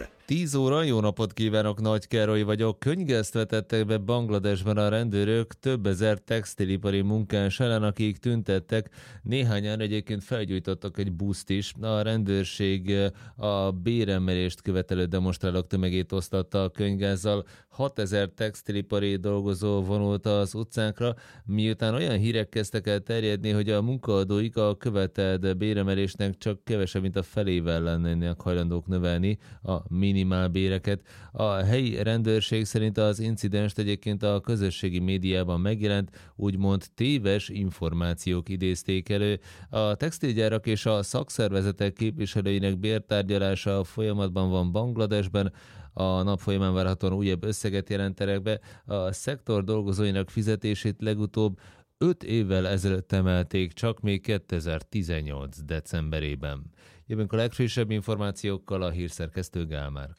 10 óra, jó napot kívánok, Nagy Károly vagyok. Könyvgázt vetettek be Bangladesben a rendőrök több ezer textilipari munkás ellen, akik tüntettek. Néhányan egyébként felgyújtottak egy buszt is. A rendőrség a béremelést követelő demonstrálók tömegét osztatta a könyvgázzal. 6000 textilipari dolgozó vonult az utcánkra, miután olyan hírek kezdtek el terjedni, hogy a munkaadóik a követelt béremelésnek csak kevesebb, mint a felével lennének hajlandók növelni a minimálbéreket. A helyi rendőrség szerint az incidenst egyébként a közösségi médiában megjelent, úgymond téves információk idézték elő. A textilgyárak és a szakszervezetek képviselőinek bértárgyalása folyamatban van Bangladesben. A nap folyamán várhatóan újabb összeget jelentenek be. A szektor dolgozóinak fizetését legutóbb 5 évvel ezelőtt emelték, csak még 2018. decemberében. Jövünk a legfrissebb információkkal, a hírszerkesztő Gál Márk.